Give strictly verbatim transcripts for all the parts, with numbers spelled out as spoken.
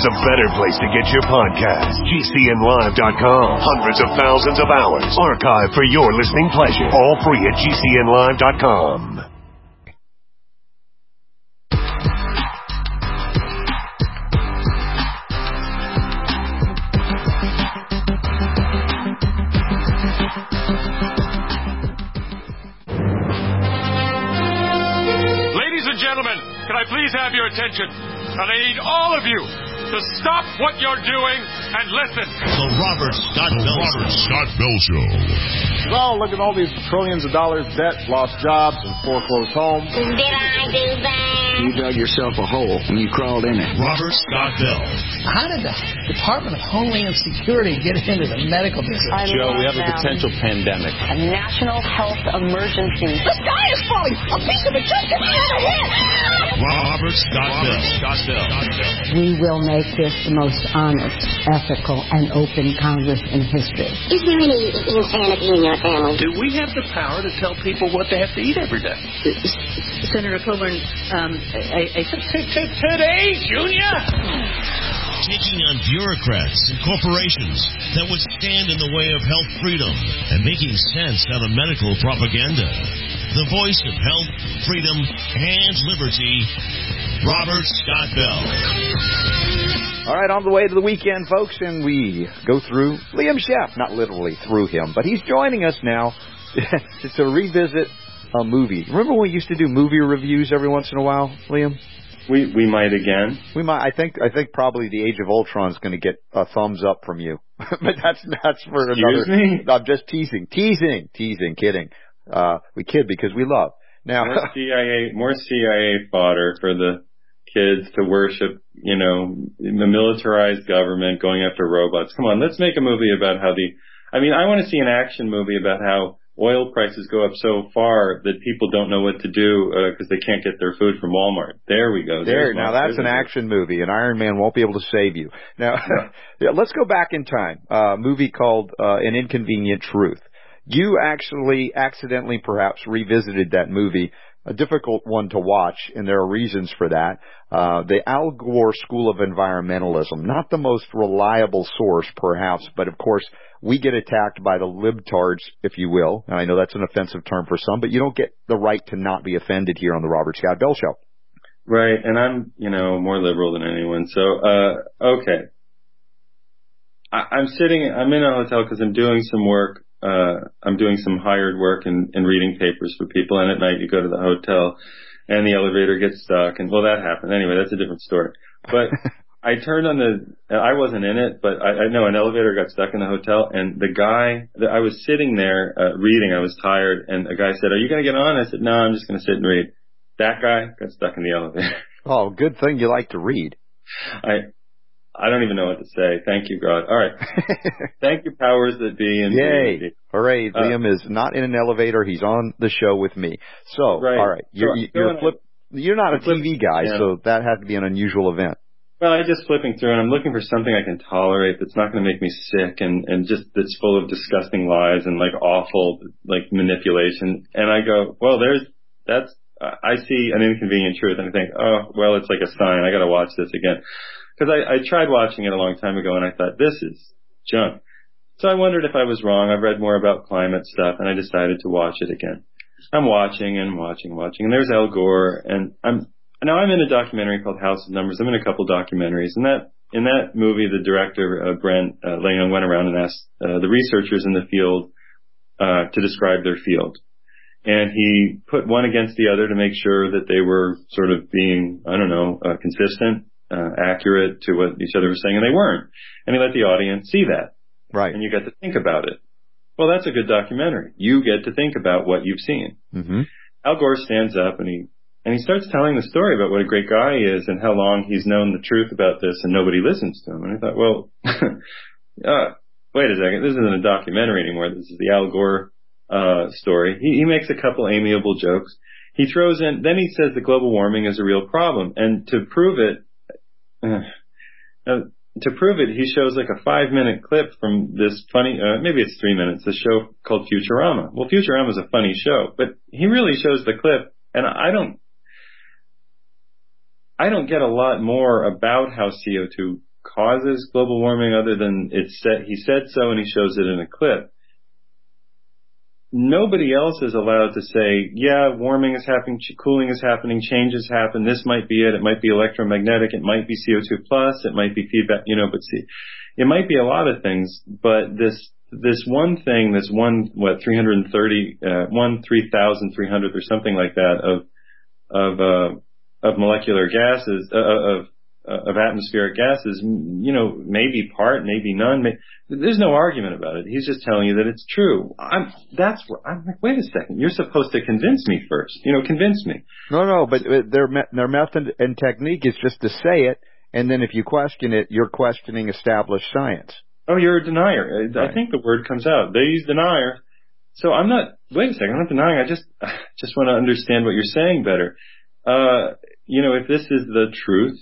there's a better place to get your podcast. G C N live dot com. Hundreds of thousands of hours archived for your listening pleasure. All free at G C N live dot com. Can I please have your attention? And I need all of you to stop what you're doing and listen. The Robert Scott Bell Robert Scott Bell Show. Well, look at all these trillions of dollars debt, lost jobs, and foreclosed homes. Did I do that? You dug yourself a hole and you crawled in it. Robert Scott Bell. How did the Department of Homeland Security get into the medical business? I Joe, we have them. a potential pandemic. A national health emergency. The sky is falling! A piece of it just hit me on the head! Robert Scott Bell. Scott Bell. We will make this the most honest, ethical, and open Congress in history. Is there any insanity in your family? Do we have the power to tell people what they have to eat every day? Senator Coburn, um, I, I, today, Junior? Taking on bureaucrats and corporations that would stand in the way of health freedom and making sense out of medical propaganda. The voice of health, freedom, and liberty, Robert Scott Bell. All right, on the way to the weekend, folks, and we go through Liam Sheff, not literally through him, but he's joining us now to revisit a movie. Remember when we used to do movie reviews every once in a while, Liam? We we might again. We might. I think I think probably the Age of Ultron is going to get a thumbs up from you, but that's that's for Excuse another. Me? I'm just teasing, teasing, teasing, kidding. Uh, we kid because we love. Now more C I A, more C I A fodder for the kids to worship. You know, the militarized government going after robots. Come on, let's make a movie about how the. I mean, I want to see an action movie about how oil prices go up so far that people don't know what to do because uh, they can't get their food from Walmart. There we go. There, now that's an action movie, and Iron Man won't be able to save you. Now, yeah, let's go back in time. A uh, movie called uh, An Inconvenient Truth. You actually accidentally perhaps revisited that movie, a difficult one to watch, and there are reasons for that. Uh, the Al Gore School of Environmentalism, not the most reliable source perhaps, but of course we get attacked by the libtards, if you will. And I know that's an offensive term for some, but you don't get the right to not be offended here on the Robert Scott Bell Show. Right, and I'm, you know, more liberal than anyone. So, uh, okay. I, I'm sitting, I'm in a hotel because I'm doing some work. Uh, I'm doing some hired work and, and reading papers for people. And at night you go to the hotel and the elevator gets stuck. And well, that happened. Anyway, that's a different story. But I turned on the, I wasn't in it, but I, I know an elevator got stuck in the hotel, and the guy, I was sitting there uh, reading, I was tired, and a guy said, "Are you going to get on?" I said, "No, I'm just going to sit and read." That guy got stuck in the elevator. Oh, good thing you like to read. I I don't even know what to say. Thank you, God. All right. Thank you, powers that be. And Yay. be. Hooray. Uh, Liam is not in an elevator. He's on the show with me. So, right. all right. You're, so, you're, flip, you're not a T V guy, yeah. so that had to be an unusual event. Well, I'm just flipping through, and I'm looking for something I can tolerate that's not going to make me sick and, and just that's full of disgusting lies and, like, awful, like, manipulation. And I go, well, there's, that's, uh, I see An Inconvenient Truth, and I think, oh, well, it's like a sign. I got to watch this again. Because I, I tried watching it a long time ago, and I thought, this is junk. So I wondered if I was wrong. I've read more about climate stuff, and I decided to watch it again. I'm watching and watching and watching, and there's Al Gore, and I'm, now I'm in a documentary called House of Numbers. I'm in a couple documentaries, and that, in that movie, the director, uh, Brent uh, Leung, went around and asked uh, the researchers in the field uh, to describe their field. And he put one against the other to make sure that they were sort of being, I don't know, uh, consistent. Uh, accurate to what each other was saying, and they weren't. And he let the audience see that. Right. And you get to think about it. Well, that's a good documentary. You get to think about what you've seen. Mm-hmm. Al Gore stands up and he and he starts telling the story about what a great guy he is and how long he's known the truth about this, and nobody listens to him. And I thought, well, uh, wait a second, this isn't a documentary anymore. This is the Al Gore uh, story. He, he makes a couple amiable jokes. He throws in, then he says that global warming is a real problem, and to prove it. Uh, uh, to prove it, he shows like a five-minute clip from this funny, uh, maybe it's three minutes, the show called Futurama. Well, Futurama is a funny show, but he really shows the clip, and I don't, I don't get a lot more about how C O two causes global warming other than it's said, he said so and he shows it in a clip. Nobody else is allowed to say, yeah, warming is happening, cooling is happening, changes happen, this might be it, it might be electromagnetic, it might be C O two plus, it might be feedback, you know, but see, it might be a lot of things, but this, this one thing, this one, what, three hundred thirty, uh, one, three thousand three hundred or something like that of, of, uh, of molecular gases, uh, of, uh, of atmospheric gases, you know, maybe part, maybe none. May, there's no argument about it. He's just telling you that it's true. I'm, that's what, I'm like, wait a second. You're supposed to convince me first. You know, convince me. No, no, but their, their method and technique is just to say it, and then if you question it, you're questioning established science. Oh, you're a denier. Right. I think the word comes out. These deniers. So I'm not, wait a second, I'm not denying. I just, I just want to understand what you're saying better. Uh, you know, if this is the truth,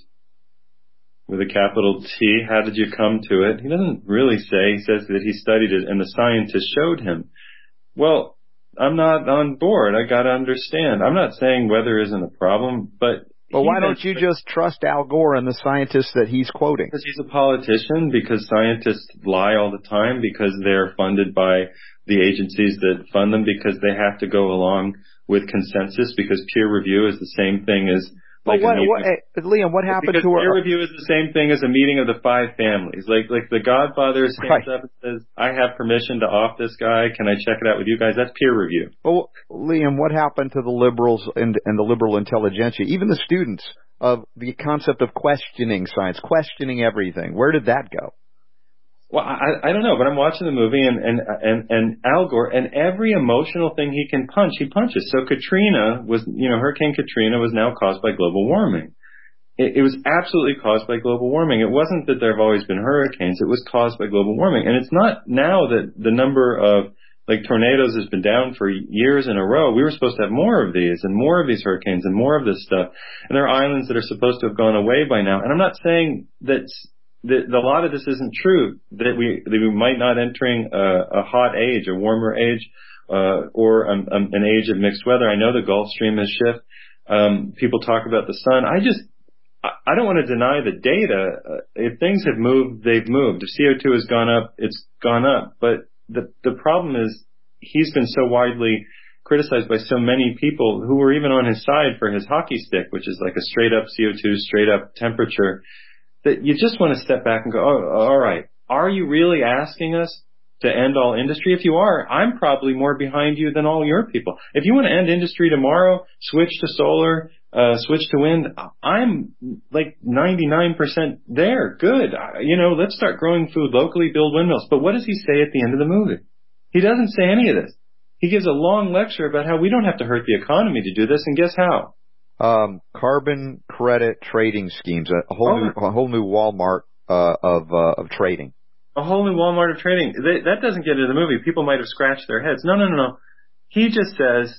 with a capital T, how did you come to it? He doesn't really say. He says that he studied it and the scientists showed him. Well, I'm not on board. I got to understand. I'm not saying weather isn't a problem, but... Well, why don't you just trust Al Gore and the scientists that he's quoting? Because he's a politician, because scientists lie all the time, because they're funded by the agencies that fund them, because they have to go along with consensus, because peer review is the same thing as... Like what, what, hey, Liam, what happened because to her? Peer review is the same thing as a meeting of the five families. Like, like the Godfather stands right. up and says, "I have permission to off this guy. Can I check it out with you guys?" That's peer review. Well, Liam, what happened to the liberals and, and the liberal intelligentsia, even the students, of the concept of questioning science, questioning everything? Where did that go? Well, I, I don't know, but I'm watching the movie and, and, and, and Al Gore, and every emotional thing he can punch, he punches. So Katrina was, you know, Hurricane Katrina was now caused by global warming. It, it was absolutely caused by global warming. It wasn't that there have always been hurricanes. It was caused by global warming. And it's not now that the number of, like, tornadoes has been down for years in a row. We were supposed to have more of these and more of these hurricanes and more of this stuff. And there are islands that are supposed to have gone away by now. And I'm not saying that... That a lot of this isn't true, that we that we might not entering a, a hot age, a warmer age, uh, or um, um, an age of mixed weather. I know the Gulf Stream has shifted. Um, people talk about the sun. I just, I, I don't want to deny the data. Uh, if things have moved, they've moved. If C O two has gone up, it's gone up. But the the problem is he's been so widely criticized by so many people who were even on his side for his hockey stick, which is like a straight up C O two, straight up temperature, that you just want to step back and go, oh, all right, are you really asking us to end all industry? If you are, I'm probably more behind you than all your people. If you want to end industry tomorrow, switch to solar, uh, switch to wind, I'm like ninety-nine percent there. Good. You know, let's start growing food locally, build windmills. But what does he say at the end of the movie? He doesn't say any of this. He gives a long lecture about how we don't have to hurt the economy to do this, and guess how? Um, carbon credit trading schemes, a whole oh. new, a whole new Walmart uh, of uh, of trading. A whole new Walmart of trading. They, that doesn't get into the movie. People might have scratched their heads. No, no, no, no. He just says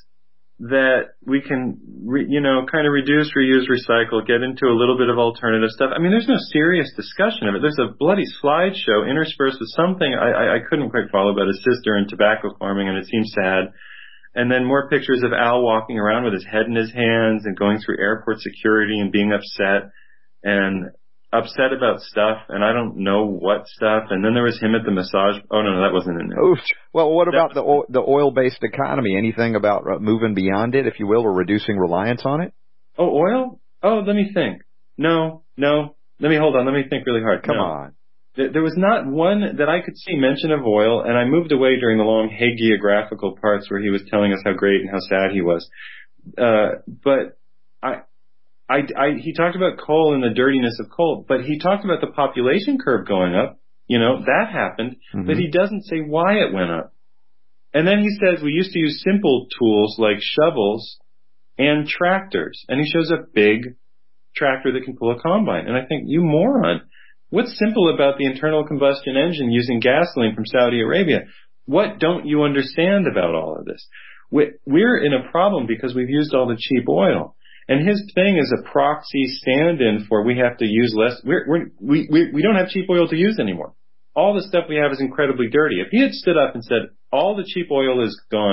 that we can, re, you know, kind of reduce, reuse, recycle, get into a little bit of alternative stuff. I mean, there's no serious discussion of it. There's a bloody slideshow interspersed with something I, I, I couldn't quite follow about his sister and tobacco farming, and it seems sad. And then more pictures of Al walking around with his head in his hands and going through airport security and being upset and upset about stuff, and I don't know what stuff. And then there was him at the massage. Oh, no, no, that wasn't in there. Oof. Well, what about the oil, the oil-based economy? Anything about moving beyond it, if you will, or reducing reliance on it? Oh, oil? Oh, let me think. No, no. Let me hold on. Let me think really hard. Come no. on. There was not one that I could see mention of oil, and I moved away during the long hagiographical parts where he was telling us how great and how sad he was. Uh, but I, I, I, he talked about coal and the dirtiness of coal, but he talked about the population curve going up. You know, that happened, mm-hmm. but he doesn't say why it went up. And then he says we used to use simple tools like shovels and tractors, and he shows a big tractor that can pull a combine. And I think, you moron. What's simple about the internal combustion engine using gasoline from Saudi Arabia? What don't you understand about all of this? We're in a problem because we've used all the cheap oil. And his thing is a proxy stand-in for we have to use less. We're, we're, we, we, we don't have cheap oil to use anymore. All the stuff we have is incredibly dirty. If he had stood up and said, all the cheap oil is gone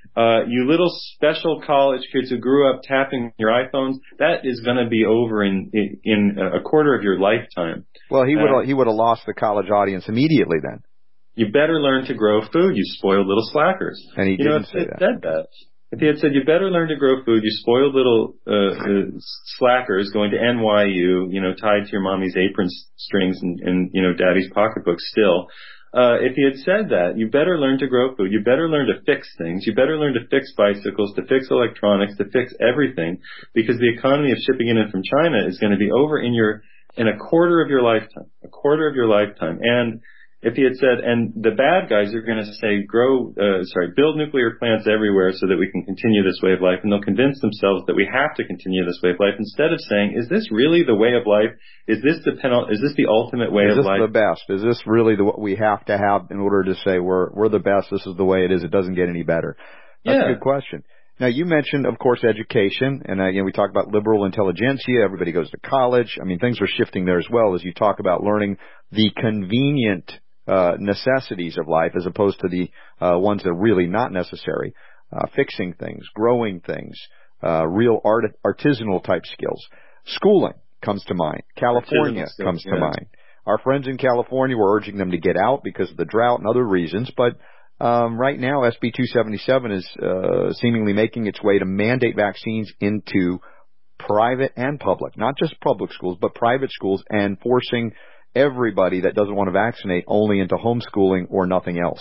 Uh, you little special college kids who grew up tapping your iPhones, that is going to be over in, in in a quarter of your lifetime. Well, he would uh, he would have lost the college audience immediately then. You better learn to grow food, you spoiled little slackers. And he you didn't know, if say it that. said that. If he had said, you better learn to grow food, you spoiled little uh, uh, slackers going to N Y U, you know, tied to your mommy's apron strings and, and you know, daddy's pocketbook still. Uh, if he had said that, you better learn to grow food, you better learn to fix things, you better learn to fix bicycles, to fix electronics, to fix everything, because the economy of shipping in from China is going to be over in your, in a quarter of your lifetime, a quarter of your lifetime. And if he had said, and the bad guys are going to say, grow, uh, sorry, build nuclear plants everywhere so that we can continue this way of life, and they'll convince themselves that we have to continue this way of life, instead of saying, is this really the way of life? Is this the penal- Is this the ultimate way is of life? Is this the best? Is this really the what we have to have in order to say we're we're the best? This is the way it is. It doesn't get any better. That's yeah. a good question. Now, you mentioned, of course, education, and uh, you know, we talk about liberal intelligentsia. Everybody goes to college. I mean, things are shifting there as well, as you talk about learning the convenient Uh, necessities of life as opposed to the uh, ones that are really not necessary. Uh, fixing things, growing things, uh, real art, artisanal type skills. Schooling comes to mind. California skills, comes yeah. to mind. Our friends in California, we're urging them to get out because of the drought and other reasons, but um, right now S B two seventy-seven is uh, seemingly making its way to mandate vaccines into private and public, not just public schools, but private schools, and forcing everybody that doesn't want to vaccinate only into homeschooling or nothing else.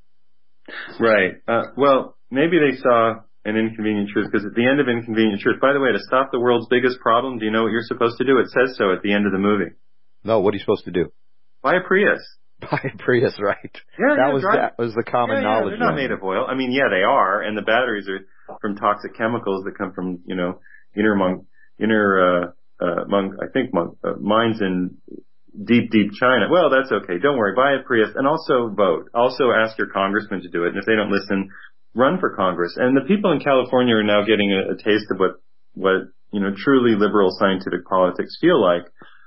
Right. Uh, well, maybe they saw an inconvenient truth, because at the end of Inconvenient Truth, by the way, to stop the world's biggest problem, do you know what you're supposed to do? It says so at the end of the movie. No, what are you supposed to do? Buy a Prius. Buy a Prius, right. Yeah, that yeah, was drive. That was the common yeah, knowledge. Yeah, they're not made of oil. I mean, yeah, they are, and the batteries are from toxic chemicals that come from, you know, inner, mon- inner uh, uh, mon- I think, mon- uh, mines in deep, deep China. Well, that's okay. Don't worry. Buy a Prius, and also vote. Also ask your congressman to do it. And if they don't listen, run for Congress. And the people in California are now getting a, a taste of what, what, you know, truly liberal scientific politics feel like.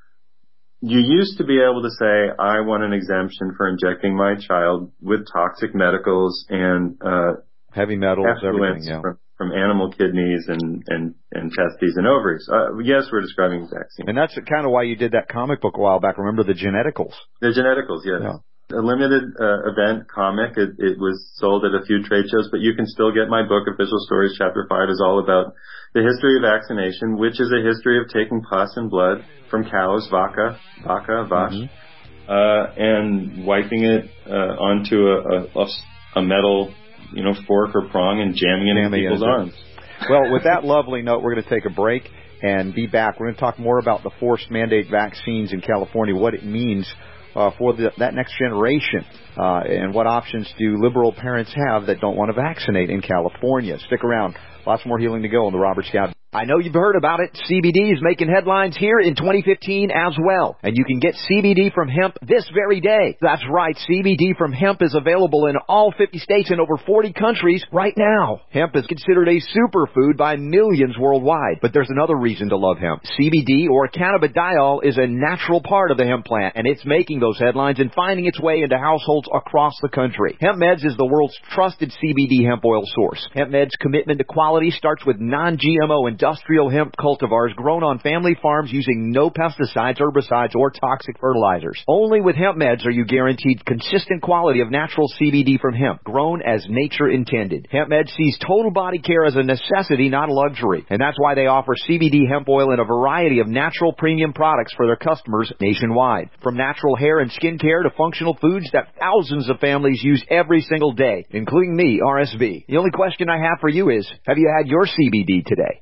You used to be able to say, I want an exemption for injecting my child with toxic medicals and, uh, heavy metals, everything, yeah. From, from animal kidneys and, and, and testes and ovaries. Uh, yes, we're describing vaccine. And that's kind of why you did that comic book a while back. Remember the Geneticals? The Geneticals, yes. Yeah. A limited uh, event comic. It, it was sold at a few trade shows, but you can still get my book, Official Stories, Chapter five is all about the history of vaccination, which is a history of taking pus and blood from cows, vaca, vaca, vash, mm-hmm. uh, and wiping it uh, onto a, a, a metal, you know, fork or prong and jamming it in people's arms. Well, with that lovely note, we're going to take a break and be back. We're going to talk more about the forced mandate vaccines in California, what it means uh, for the, that next generation, uh, and what options do liberal parents have that don't want to vaccinate in California. Stick around. Lots more healing to go on the Robert Scott. I know you've heard about it. C B D is making headlines here in twenty fifteen as well. And you can get C B D from hemp this very day. That's right. C B D from hemp is available in all fifty states and over forty countries right now. Hemp is considered a superfood by millions worldwide. But there's another reason to love hemp. C B D, or cannabidiol, is a natural part of the hemp plant, and it's making those headlines and finding its way into households across the country. Hemp Meds is the world's trusted C B D hemp oil source. Hemp Meds' commitment to quality starts with non G M O and industrial hemp cultivars grown on family farms using no pesticides, herbicides, or toxic fertilizers. Only with Hemp Meds are you guaranteed consistent quality of natural C B D from hemp, grown as nature intended. Hemp Meds sees total body care as a necessity, not a luxury. And that's why they offer C B D hemp oil in a variety of natural premium products for their customers nationwide. From natural hair and skin care to functional foods that thousands of families use every single day, including me, R S V. The only question I have for you is, have you had your C B D today?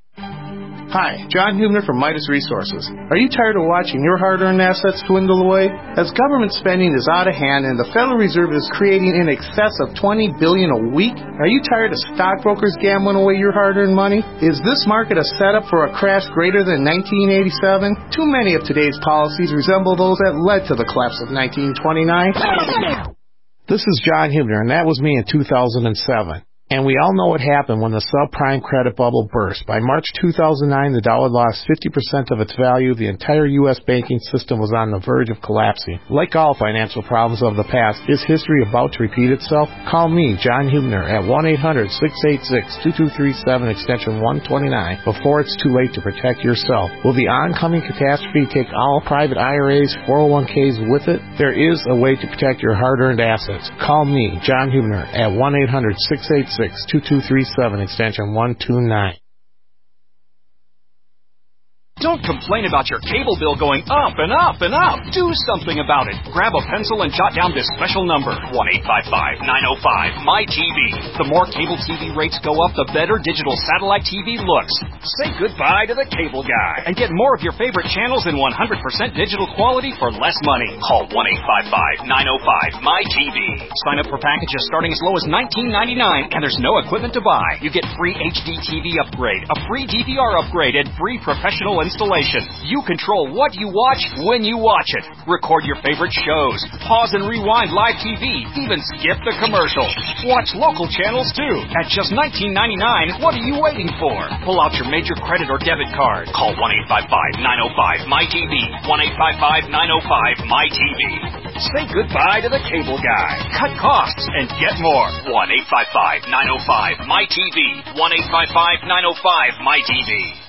Hi, John Hubner from Midas Resources. Are you tired of watching your hard-earned assets dwindle away? As government spending is out of hand and the Federal Reserve is creating in excess of twenty billion dollars a week, are you tired of stockbrokers gambling away your hard-earned money? Is this market a setup for a crash greater than nineteen eighty-seven? Too many of today's policies resemble those that led to the collapse of nineteen twenty-nine. This is John Hubner, and that was me in two thousand seven. And we all know what happened when the subprime credit bubble burst. By March two thousand nine, the dollar lost fifty percent of its value. The entire U S banking system was on the verge of collapsing. Like all financial problems of the past, is history about to repeat itself? Call me, John Hubner, at one eight hundred six eight six two two three seven, extension one twenty-nine, before it's too late to protect yourself. Will the oncoming catastrophe take all private I R As, four oh one k's with it? There is a way to protect your hard-earned assets. Call me, John Hubner, at one eight hundred six eight six two two three seven, extension one twenty-nine. Don't complain about your cable bill going up and up and up. Do something about it. Grab a pencil and jot down this special number, one eight five five nine oh five M Y T V. The more cable T V rates go up, the better digital satellite T V looks. Say goodbye to the cable guy and get more of your favorite channels in one hundred percent digital quality for less money. Call one eight five five nine oh five M Y T V. Sign up for packages starting as low as nineteen ninety-nine, and there's no equipment to buy. You get free H D T V upgrade, a free D V R upgrade, and free professional installation. You control what you watch when you watch it. Record your favorite shows. Pause and rewind live T V. Even skip the commercials. Watch local channels too. At just nineteen ninety-nine, what are you waiting for? Pull out your major credit or debit card. Call one eight five five nine oh five M Y T V. one eight five five nine oh five M Y T V. Say goodbye to the cable guy. Cut costs and get more. one eight five five nine oh five M Y T V. one eight five five nine oh five M Y T V.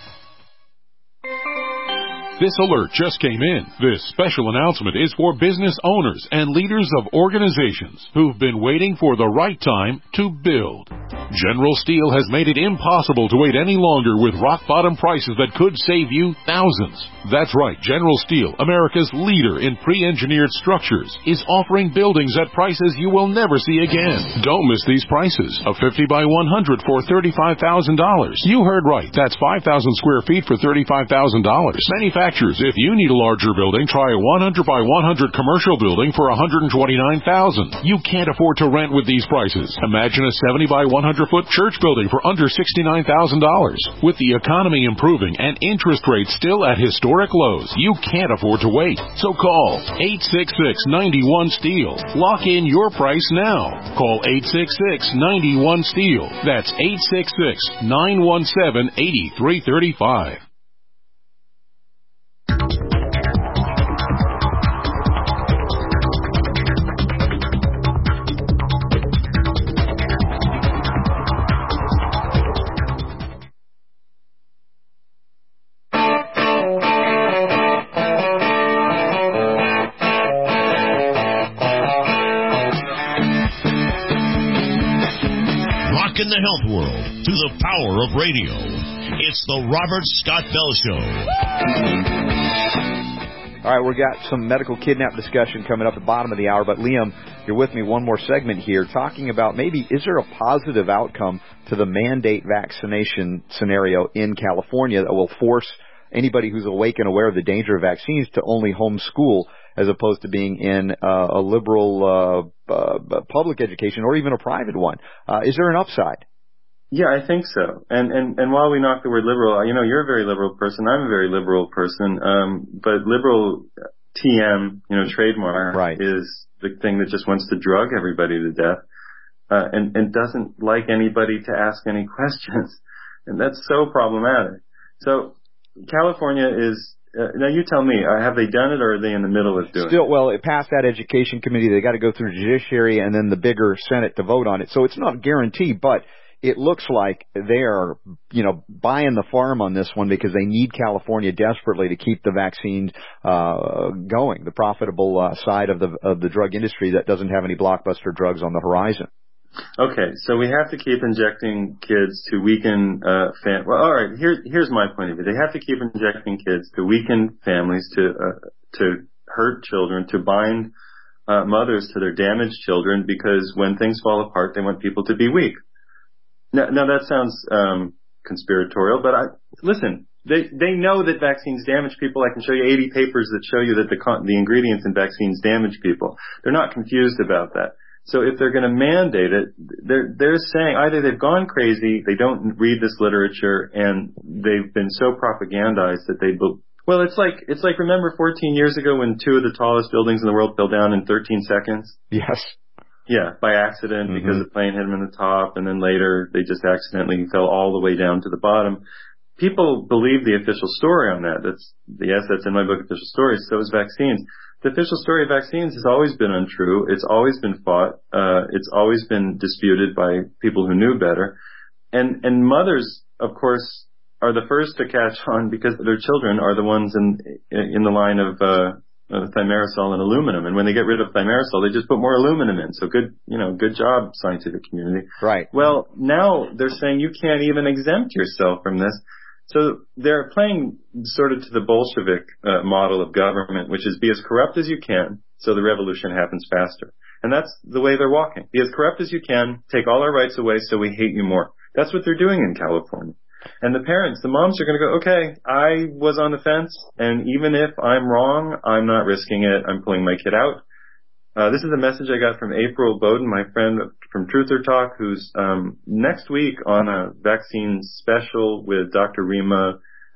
This alert just came in. This special announcement is for business owners and leaders of organizations who've been waiting for the right time to build. General Steel has made it impossible to wait any longer with rock-bottom prices that could save you thousands. That's right, General Steel, America's leader in pre-engineered structures, is offering buildings at prices you will never see again. Don't miss these prices. A fifty by one hundred for thirty-five thousand dollars. You heard right. That's five thousand square feet for thirty-five thousand dollars. Manufacturers, if you need a larger building, try a one hundred by one hundred commercial building for one hundred twenty-nine thousand dollars. You can't afford to rent with these prices. Imagine a seventy by one hundred foot church building for under sixty-nine thousand dollars. With the economy improving and interest rates still at historic lows, you can't afford to wait. So call eight six six nine one STEEL. Lock in your price now. Call eight six six nine one STEEL. That's eight six six nine one seven eight three three five. In the health world, to the power of radio. It's the Robert Scott Bell Show. All right, we've got some medical kidnap discussion coming up at the bottom of the hour, but Liam, you're with me one more segment here talking about maybe is there a positive outcome to the mandate vaccination scenario in California that will force anybody who's awake and aware of the danger of vaccines to only homeschool as opposed to being in uh, a liberal uh, uh, public education or even a private one. Uh, is there an upside? Yeah, I think so. And, and, and while we knock the word liberal, you know, you're a very liberal person. I'm a very liberal person. Um, but liberal T M, you know, trademark right. is the thing that just wants to drug everybody to death, uh, and, and doesn't like anybody to ask any questions. And that's so problematic. So California is, Uh, now you tell me, uh, have they done it or are they in the middle of doing Still, it? well, it passed that education committee. They got to go through the judiciary and then the bigger Senate to vote on it. So it's not a guarantee, but it looks like they are, you know, buying the farm on this one because they need California desperately to keep the vaccine uh, going, the profitable uh, side of the of the drug industry that doesn't have any blockbuster drugs on the horizon. Okay, so we have to keep injecting kids to weaken uh fam- well, all right, here here's my point of view. They have to keep injecting kids to weaken families, to uh, to hurt children, to bind uh mothers to their damaged children, because when things fall apart, they want people to be weak. Now, now that sounds um conspiratorial, but I listen, they they know that vaccines damage people. I can show you eighty papers that show you that the con- the ingredients in vaccines damage people. They're not confused about that. So if they're going to mandate it, they're, they're saying either they've gone crazy, they don't read this literature, and they've been so propagandized that they, be- well, it's like, it's like, remember fourteen years ago when two of the tallest buildings in the world fell down in thirteen seconds? Yes. Yeah, by accident, mm-hmm. because the plane hit them in the top, and then later they just accidentally fell all the way down to the bottom. People believe the official story on that. That's, yes, that's in my book, Official Stories. So is vaccines. The official story of vaccines has always been untrue. It's always been fought. Uh, it's always been disputed by people who knew better. And, and mothers, of course, are the first to catch on because their children are the ones in, in the line of, uh, uh, thimerosal and aluminum. And when they get rid of thimerosal, they just put more aluminum in. So good, you know, good job, scientific community. Right. Well, now they're saying you can't even exempt yourself from this. So they're playing sort of to the Bolshevik uh, model of government, which is be as corrupt as you can so the revolution happens faster. And that's the way they're walking. Be as corrupt as you can, take all our rights away so we hate you more. That's what they're doing in California. And the parents, the moms are going to go, okay, I was on the fence, and even if I'm wrong, I'm not risking it. I'm pulling my kid out. Uh, this is a message I got from April Bowden, my friend from Truther Talk, who's um, next week on a vaccine special with Doctor Rima.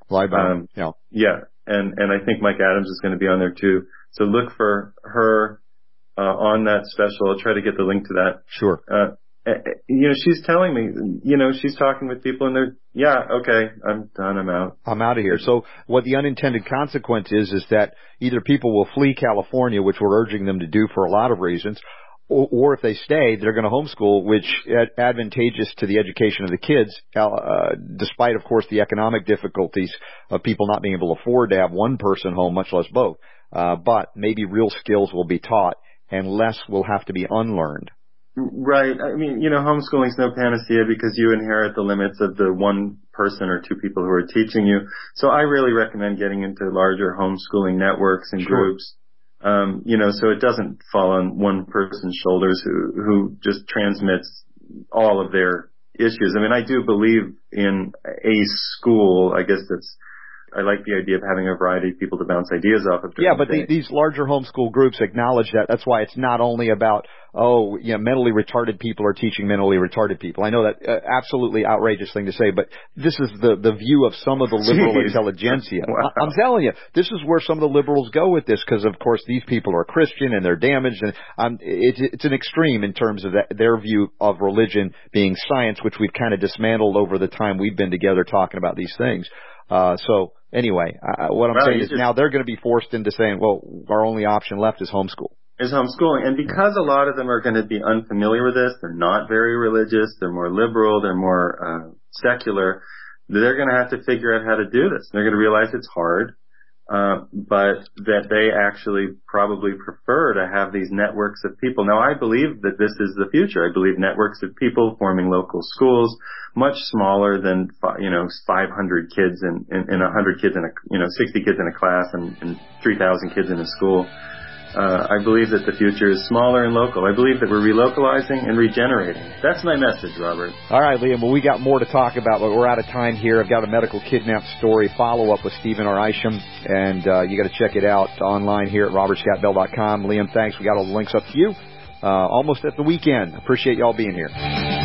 Um, yeah. Yeah, and, and I think Mike Adams is going to be on there too. So look for her uh, on that special. I'll try to get the link to that. Sure. Uh, you know, she's telling me, you know, she's talking with people and they're, yeah, okay, I'm done, I'm out. I'm out of here. So what the unintended consequence is, is that either people will flee California, which we're urging them to do for a lot of reasons, or, or if they stay, they're going to homeschool, which is advantageous to the education of the kids, uh, despite, of course, the economic difficulties of people not being able to afford to have one person home, much less both. Uh, but maybe real skills will be taught and less will have to be unlearned. Right. I mean, you know, homeschooling's no panacea because you inherit the limits of the one person or two people who are teaching you. So I really recommend getting into larger homeschooling networks and sure. groups. Um, you know, so it doesn't fall on one person's shoulders who, who just transmits all of their issues. I mean, I do believe in a school. I guess that's, I like the idea of having a variety of people to bounce ideas off of. Yeah, but the, these larger homeschool groups acknowledge that. That's why it's not only about, oh, you know, mentally retarded people are teaching mentally retarded people. I know that uh, absolutely outrageous thing to say, but this is the, the view of some of the liberal Jeez. intelligentsia. Wow. I'm telling you, this is where some of the liberals go with this because, of course, these people are Christian and they're damaged. And um, it's, it's an extreme in terms of that, their view of religion being science, which we've kind of dismantled over the time we've been together talking about these things. Uh, so anyway, uh, what I'm well, saying is just, now they're going to be forced into saying, well, our only option left is homeschool. Is homeschooling. And because a lot of them are going to be unfamiliar with this, they're not very religious, they're more liberal, they're more uh, secular, they're going to have to figure out how to do this. They're going to realize it's hard, uh, but that they actually probably prefer to have these networks of people. Now, I believe that this is the future. I believe networks of people forming local schools, much smaller than, you know, five hundred kids and, and, and one hundred kids in a, you know, sixty kids in a class and, and three thousand kids in a school. Uh, I believe that the future is smaller and local. I believe that we're relocalizing and regenerating. That's my message, Robert. All right, Liam. Well, we got more to talk about, but we're out of time here. I've got a medical kidnap story follow-up with Stephen R. Isham, and uh, you got to check it out online here at robert scott bell dot com. Liam, thanks. We got all the links up to you. Uh, almost at the weekend. Appreciate y'all being here.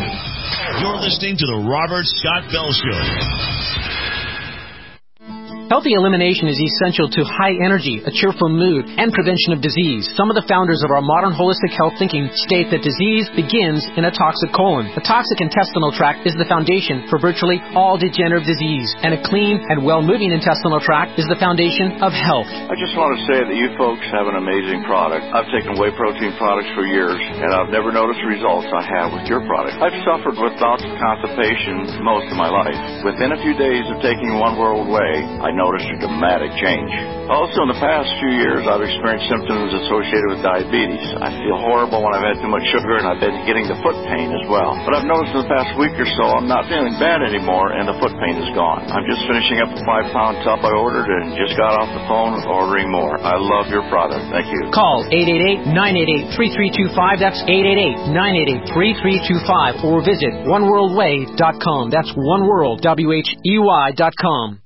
You're listening to the Robert Scott Bell Show. Healthy elimination is essential to high energy, a cheerful mood, and prevention of disease. Some of the founders of our modern holistic health thinking state that disease begins in a toxic colon. A toxic intestinal tract is the foundation for virtually all degenerative disease, and a clean and well-moving intestinal tract is the foundation of health. I just want to say that you folks have an amazing product. I've taken whey protein products for years, and I've never noticed the results I have with your product. I've suffered with bouts of constipation most of my life. Within a few days of taking One World Whey, I noticed a dramatic change. Also, in the past few years, I've experienced symptoms associated with diabetes. I feel horrible when I've had too much sugar, and I've been getting the foot pain as well. But I've noticed in the past week or so, I'm not feeling bad anymore, and the foot pain is gone. I'm just finishing up a five-pound tub I ordered and just got off the phone ordering more. I love your product. Thank you. Call eight eight eight, nine eight eight, three three two five. That's eight eight eight, nine eight eight, three three two five. Or visit one world way dot com. That's oneworld, W H E Y dot com.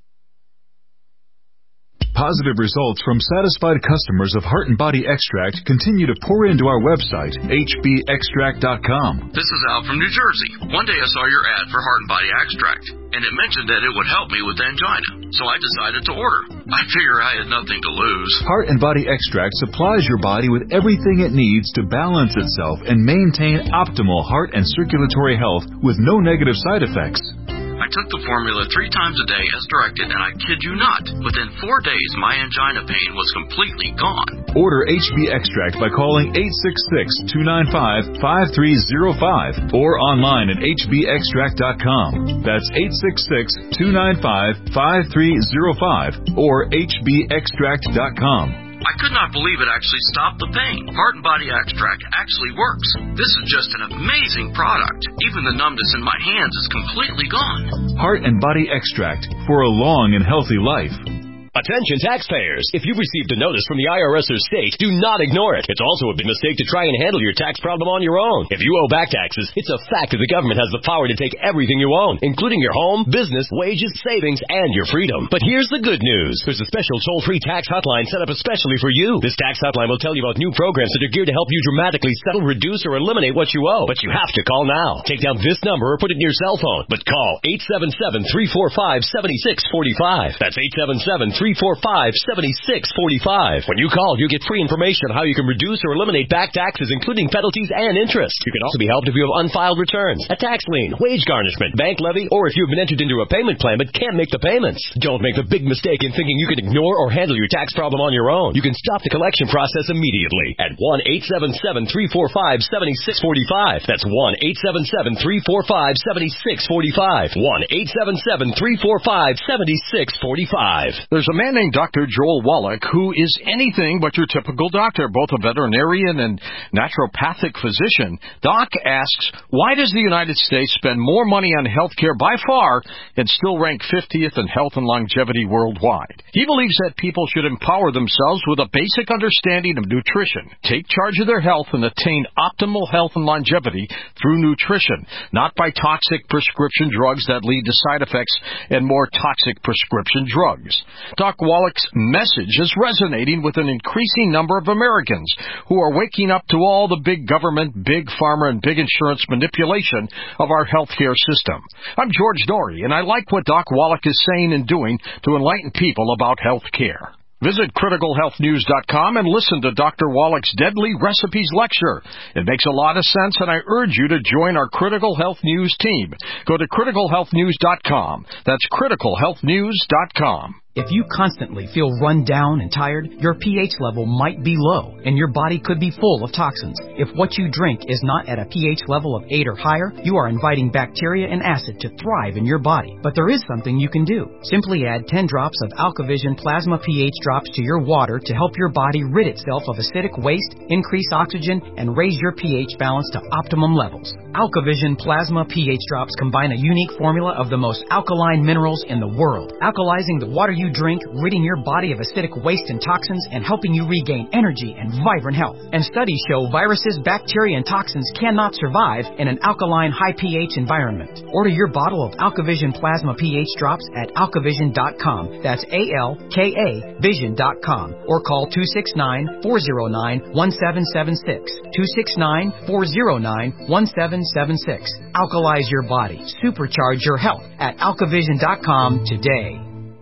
Positive results from satisfied customers of Heart and Body Extract continue to pour into our website, H B extract dot com. This is Al from New Jersey. One day I saw your ad for Heart and Body Extract, and it mentioned that it would help me with angina. so I decided to order. I figure I had nothing to lose. Heart and Body Extract supplies your body with everything it needs to balance itself and maintain optimal heart and circulatory health with no negative side effects. I took the formula three times a day as directed, and I kid you not, within four days my angina pain was completely gone. Order H B Extract by calling eight six six, two nine five, five three zero five or online at h b extract dot com. That's eight six six, two nine five, five three zero five or h b extract dot com. I could not believe it actually stopped the pain. Heart and Body Extract actually works. This is just an amazing product. Even the numbness in my hands is completely gone. Heart and Body Extract for a long and healthy life. Attention taxpayers! If you've received a notice from the I R S or state, do not ignore it. It's also a big mistake to try and handle your tax problem on your own. If you owe back taxes, it's a fact that the government has the power to take everything you own, including your home, business, wages, savings, and your freedom. But here's the good news. There's a special toll-free tax hotline set up especially for you. This tax hotline will tell you about new programs that are geared to help you dramatically settle, reduce, or eliminate what you owe. But you have to call now. Take down this number or put it in your cell phone. But call eight seven seven, three four five, seven six four five. That's eight seven seven, three four five, seven six four five. When you call, you get free information on how you can reduce or eliminate back taxes, including penalties and interest. You can also be helped if you have unfiled returns, a tax lien, wage garnishment, bank levy, or if you've been entered into a payment plan but can't make the payments. Don't make the big mistake in thinking you can ignore or handle your tax problem on your own. You can stop the collection process immediately at one eight seven seven, three four five, seven six four five. That's one eight seven seven, three four five, seven six four five. one eight seven seven, three four five, seven six four five. There's a man named Doctor Joel Wallach, who is anything but your typical doctor, both a veterinarian and naturopathic physician. Doc asks, why does the United States spend more money on health care by far and still rank fiftieth in health and longevity worldwide? He believes that people should empower themselves with a basic understanding of nutrition, take charge of their health, and attain optimal health and longevity through nutrition, not by toxic prescription drugs that lead to side effects and more toxic prescription drugs. Doc Wallach's message is resonating with an increasing number of Americans who are waking up to all the big government, big pharma, and big insurance manipulation of our healthcare system. I'm George Norrie, and I like what Doc Wallach is saying and doing to enlighten people about health care. Visit critical health news dot com and listen to Doctor Wallach's Deadly Recipes lecture. It makes a lot of sense, and I urge you to join our Critical Health News team. Go to critical health news dot com. That's critical health news dot com. If you constantly feel run down and tired, your pH level might be low, and your body could be full of toxins. If what you drink is not at a pH level of eight or higher, you are inviting bacteria and acid to thrive in your body. But there is something you can do. Simply add ten drops of AlkaVision Plasma pH drops to your water to help your body rid itself of acidic waste, increase oxygen, and raise your pH balance to optimum levels. AlkaVision Plasma pH drops combine a unique formula of the most alkaline minerals in the world, alkalizing the water you drink, ridding your body of acidic waste and toxins, and helping you regain energy and vibrant health. And studies show viruses, bacteria, and toxins cannot survive in an alkaline, high pH environment. Order your bottle of AlkaVision Plasma pH drops at alkavision dot com. That's A L K A vision dot com. Or call two six nine, four zero nine, one seven seven six. two six nine, four zero nine, one seven seven six. Alkalize your body. Supercharge your health at alkavision dot com today.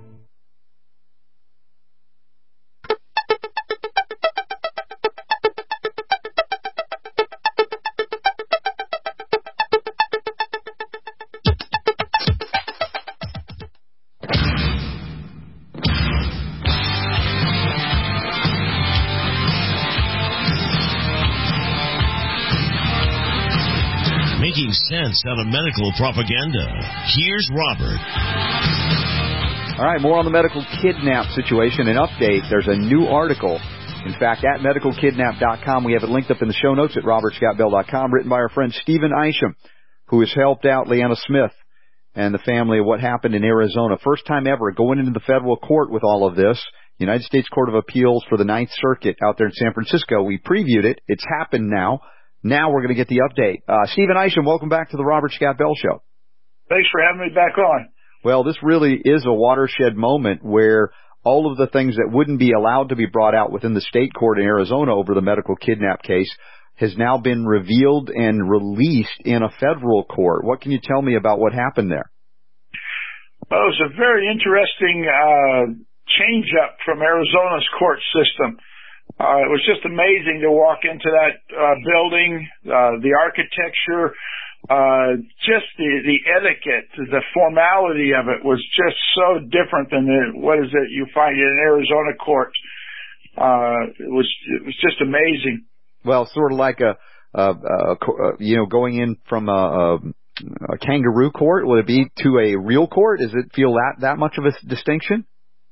Making sense out of medical propaganda. Here's Robert. All right, more on the medical kidnap situation. An update. There's a new article. In fact, at medical kidnap dot com, we have it linked up in the show notes at robert scott bell dot com, written by our friend Stephen Isham, who has helped out Leanna Smith and the family of what happened in Arizona. First time ever going into the federal court with all of this. United States Court of Appeals for the Ninth Circuit out there in San Francisco. We previewed it. It's happened now. Now we're going to get the update. Uh, Stephen Isham, welcome back to the Robert Scott Bell Show. Thanks for having me back on. Well, this really is a watershed moment where all of the things that wouldn't be allowed to be brought out within the state court in Arizona over the medical kidnap case has now been revealed and released in a federal court. What can you tell me about what happened there? Well, it was a very interesting uh, change-up from Arizona's court system. Uh, it was just amazing to walk into that uh, building, uh, the architecture, uh, just the, the etiquette, the formality of it was just so different than the, what is it you find in an Arizona court. Uh, it was, it was just amazing. Well, sort of like a, uh, uh, you know, going in from a, a a kangaroo court? Would it be to a real court? Does it feel that, that much of a distinction?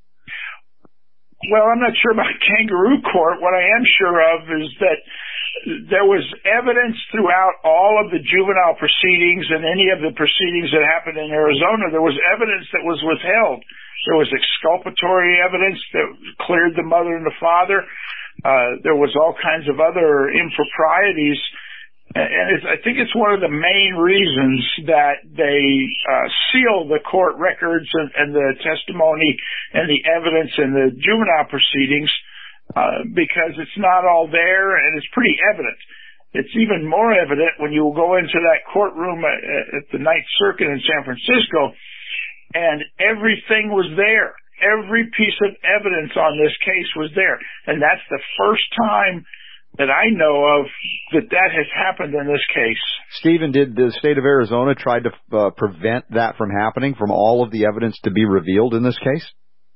Well, I'm not sure about kangaroo court. What I am sure of is that there was evidence throughout all of the juvenile proceedings and any of the proceedings that happened in Arizona. There was evidence that was withheld. There was exculpatory evidence that cleared the mother and the father. Uh, there was all kinds of other improprieties. And it's, I think it's one of the main reasons that they uh, seal the court records and, and the testimony and the evidence in the juvenile proceedings uh, because it's not all there and it's pretty evident. It's even more evident when you go into that courtroom at, at the Ninth Circuit in San Francisco and everything was there. Every piece of evidence on this case was there. And that's the first time that I know of that that has happened in this case. Stephen, did the state of Arizona try to uh, prevent that from happening, from all of the evidence to be revealed in this case?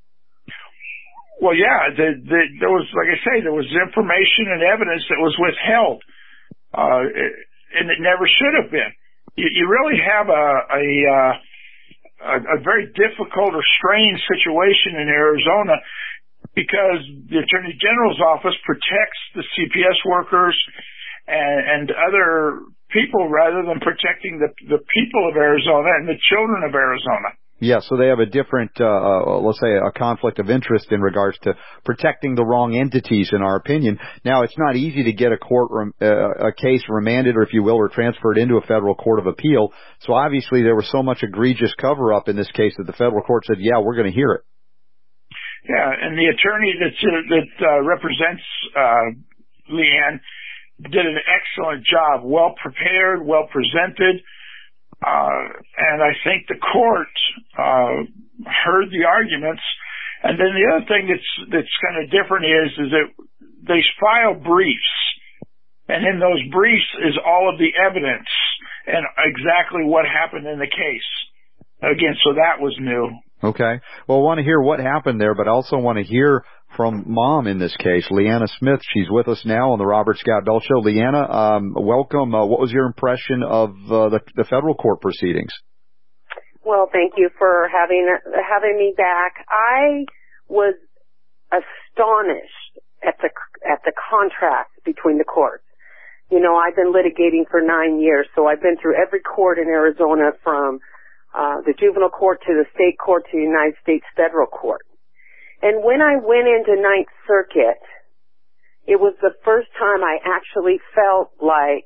Well, yeah, the, the, there was, like I say, there was information and evidence that was withheld, uh, and it never should have been. You, you really have a, a, uh, a, a very difficult or strange situation in Arizona because the Attorney General's office protects the C P S workers and, and other people rather than protecting the, the people of Arizona and the children of Arizona. Yeah, so they have a different, uh, uh, let's say, a conflict of interest in regards to protecting the wrong entities, in our opinion. Now, it's not easy to get a court, rem- uh, a case remanded, or if you will, or transferred into a federal court of appeal. So obviously there was so much egregious cover-up in this case that the federal court said, yeah, we're going to hear it. Yeah, and the attorney that, uh, that uh, represents uh, Leanne did an excellent job, well prepared, well presented. Uh, and I think the court, uh, heard the arguments. And then the other thing that's, that's kind of different is, is that they file briefs. And in those briefs is all of the evidence and exactly what happened in the case. Again, so that was new. Okay. Well, I want to hear what happened there, but I also want to hear from Mom in this case, Leanna Smith. She's with us now on the Robert Scott Bell Show. Leanna, um, welcome. Uh, what was your impression of uh, the, the federal court proceedings? Well, thank you for having having me back. I was astonished at the at the contrast between the courts. You know, I've been litigating for nine years, so I've been through every court in Arizona from uh, the juvenile court to the state court to the United States federal court. And when I went into Ninth Circuit, it was the first time I actually felt like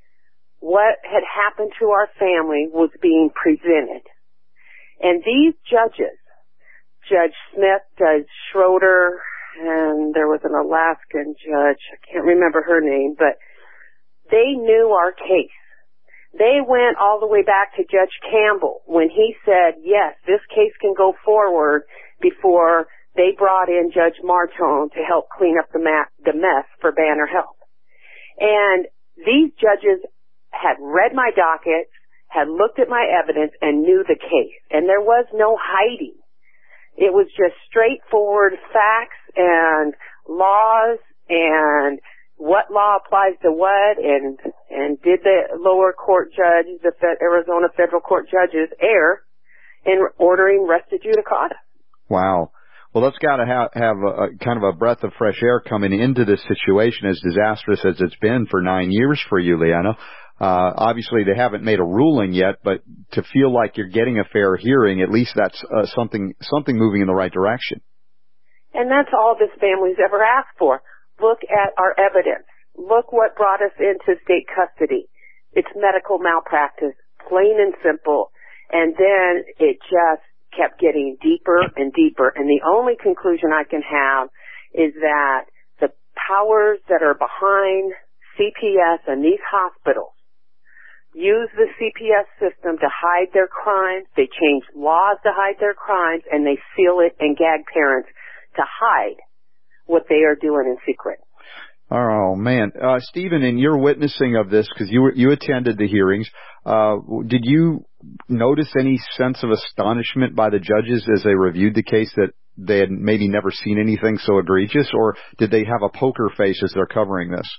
what had happened to our family was being presented. And these judges, Judge Smith, Judge Schroeder, and there was an Alaskan judge, I can't remember her name, but they knew our case. They went all the way back to Judge Campbell when he said, yes, this case can go forward, before they brought in Judge Martone to help clean up the, ma- the mess for Banner Health. And these judges had read my docket, had looked at my evidence, and knew the case. And there was no hiding. It was just straightforward facts and laws and what law applies to what, and and did the lower court judge, the Arizona federal court judges, err in ordering res judicata. Wow. Well, that's got to have, have a, a kind of a breath of fresh air coming into this situation, as disastrous as it's been for nine years for you, Leanna. Uh, obviously, they haven't made a ruling yet, but to feel like you're getting a fair hearing, at least that's uh, something something moving in the right direction. And that's all this family's ever asked for. Look at our evidence. Look what brought us into state custody. It's medical malpractice, plain and simple. And then it just kept getting deeper and deeper. And the only conclusion I can have is that the powers that are behind C P S and these hospitals use the C P S system to hide their crimes. They change laws to hide their crimes, and they seal it and gag parents to hide what they are doing in secret. Oh, man. Uh, Stephen, in your witnessing of this, because you were, you attended the hearings, uh, did you notice any sense of astonishment by the judges as they reviewed the case that they had maybe never seen anything so egregious, or did they have a poker face as they're covering this?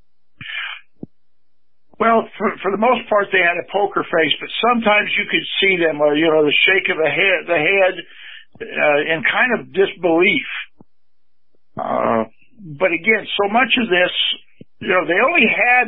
Well, for, for the most part, they had a poker face, but sometimes you could see them, uh, you know, the shake of the head, the head, uh, in kind of disbelief. Uh, but again, so much of this, you know, they only had,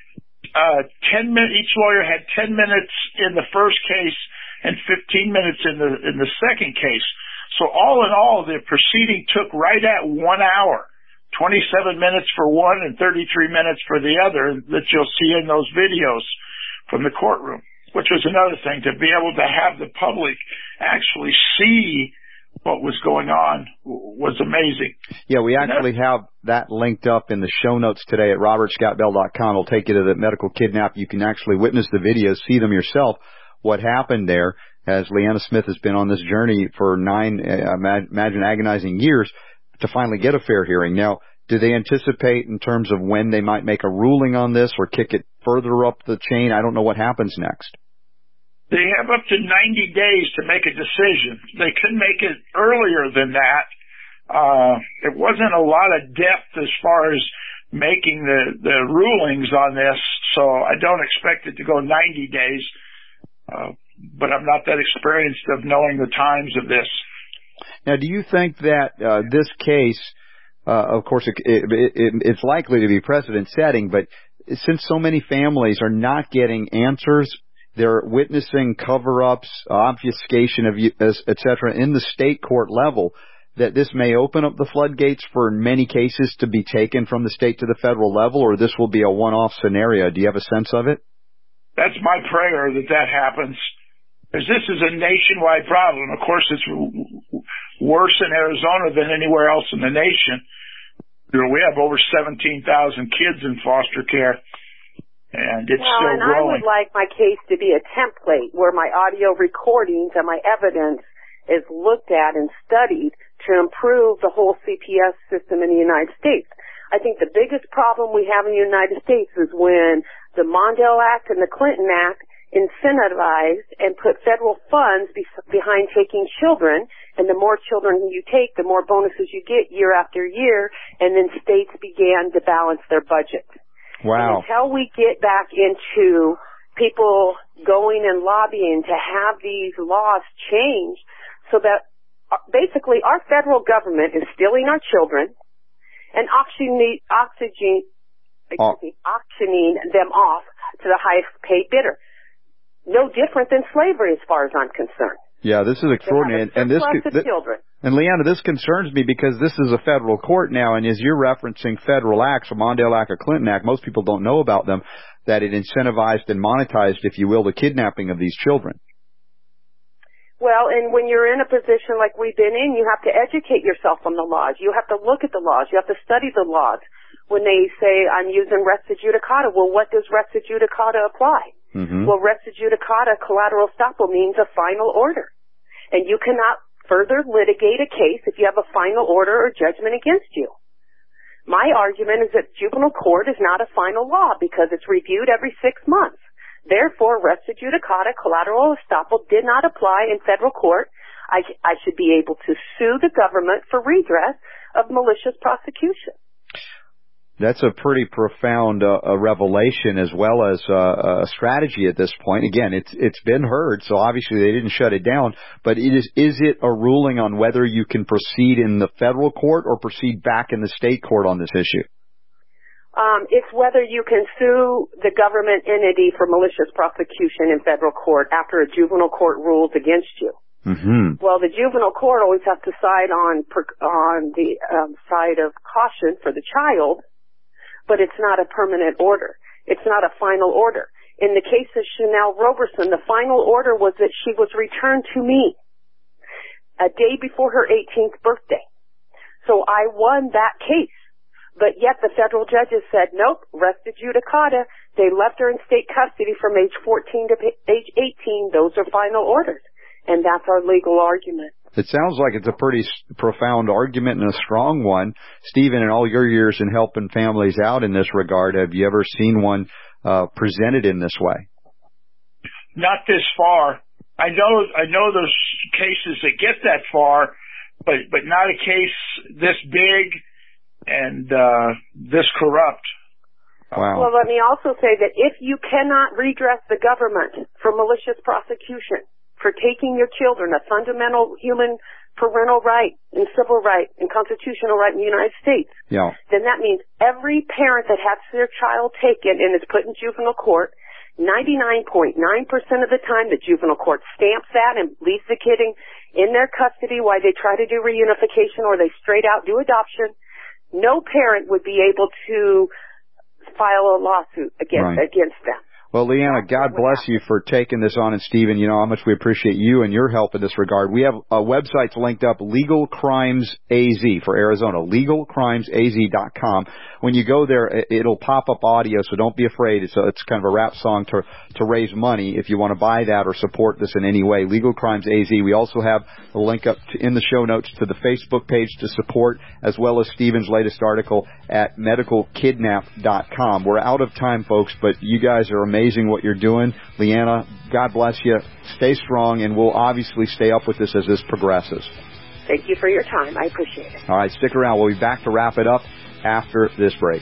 uh, ten minutes, each lawyer had ten minutes in the first case and fifteen minutes in the, in the second case. So all in all, the proceeding took right at one hour. twenty-seven minutes for one and thirty-three minutes for the other that you'll see in those videos from the courtroom, which was another thing, to be able to have the public actually see what was going on was amazing. Yeah, we actually have that linked up in the show notes today at robert scott bell dot com. It'll take you to the medical kidnap. You can actually witness the videos, see them yourself, what happened there, as Leanna Smith has been on this journey for nine, uh, imagine agonizing years, to finally get a fair hearing. Now, do they anticipate in terms of when they might make a ruling on this or kick it further up the chain? I don't know what happens next. They have up to ninety days to make a decision. They could make it earlier than that. Uh, it wasn't a lot of depth as far as making the, the rulings on this, so I don't expect it to go ninety days. Uh, but I'm not that experienced of knowing the times of this. Now, do you think that uh, this case, uh, of course, it, it, it, it's likely to be precedent-setting, but since so many families are not getting answers, they're witnessing cover-ups, obfuscation of, et cetera, in the state court level, that this may open up the floodgates for many cases to be taken from the state to the federal level, or this will be a one-off scenario? Do you have a sense of it? That's my prayer that that happens. Because this is a nationwide problem. Of course, it's worse in Arizona than anywhere else in the nation. You know, we have over seventeen thousand kids in foster care, and it's well, still and growing. I would like my case to be a template where my audio recordings and my evidence is looked at and studied to improve the whole C P S system in the United States. I think the biggest problem we have in the United States is when the Mondale Act and the Clinton Act incentivized and put federal funds be- behind taking children, and the more children you take, the more bonuses you get year after year, and then states began to balance their budget. Wow. And until we get back into people going and lobbying to have these laws changed so that basically our federal government is stealing our children and auctioning, oxygen, excuse me, auctioning them off to the highest paid bidder. No different than slavery as far as I'm concerned. Yeah, this is extraordinary. And, and this, this and Leanna, this concerns me because this is a federal court now, and as you're referencing federal acts, a Mondale Act, a Clinton Act, most people don't know about them, that it incentivized and monetized, if you will, the kidnapping of these children. Well, and when you're in a position like we've been in, you have to educate yourself on the laws. You have to look at the laws. You have to study the laws. When they say, I'm using res judicata, well, what does res judicata apply? Mm-hmm. Well, res judicata, collateral estoppel, means a final order. And you cannot further litigate a case if you have a final order or judgment against you. My argument is that juvenile court is not a final law because it's reviewed every six months. Therefore, res judicata, collateral estoppel did not apply in federal court. I, I should be able to sue the government for redress of malicious prosecution. That's a pretty profound uh, a revelation as well as uh, a strategy at this point. Again, it's it's been heard, so obviously they didn't shut it down. But it is is it a ruling on whether you can proceed in the federal court or proceed back in the state court on this issue? Um, it's whether you can sue the government entity for malicious prosecution in federal court after a juvenile court rules against you. Mm-hmm. Well, the juvenile court always has to side on on the um, side of caution for the child. But it's not a permanent order. It's not a final order. In the case of Chanel Roberson, the final order was that she was returned to me a day before her eighteenth birthday. So I won that case. But yet the federal judges said, nope, res judicata. They left her in state custody from age fourteen to age eighteen. Those are final orders. And that's our legal argument. It sounds like it's a pretty profound argument and a strong one. Stephen, in all your years in helping families out in this regard, have you ever seen one uh, presented in this way? Not this far. I know, I know those cases that get that far, but, but not a case this big and uh, this corrupt. Wow. Well, let me also say that if you cannot redress the government for malicious prosecution, for taking your children, a fundamental human parental right and civil right and constitutional right in the United States, yeah. then that means every parent that has their child taken and is put in juvenile court, ninety-nine point nine percent of the time the juvenile court stamps that and leaves the kid in, in their custody while they try to do reunification or they straight out do adoption. No parent would be able to file a lawsuit against, right. against them. Well, Leanna, God bless you for taking this on. And, Stephen, you know how much we appreciate you and your help in this regard. We have a website linked up, Legal Crimes A Z for Arizona, legal crimes a z dot com. When you go there, it'll pop up audio, so don't be afraid. It's, a, it's kind of a rap song to to raise money if you want to buy that or support this in any way. Legal Crimes A Z. We also have a link up to, in the show notes to the Facebook page to support, as well as Stephen's latest article at medical kidnap dot com. We're out of time, folks, but you guys are amazing what you're doing. Leanna, God bless you. Stay strong, and we'll obviously stay up with this as this progresses. Thank you for your time. I appreciate it. All right, stick around. We'll be back to wrap it up after this break.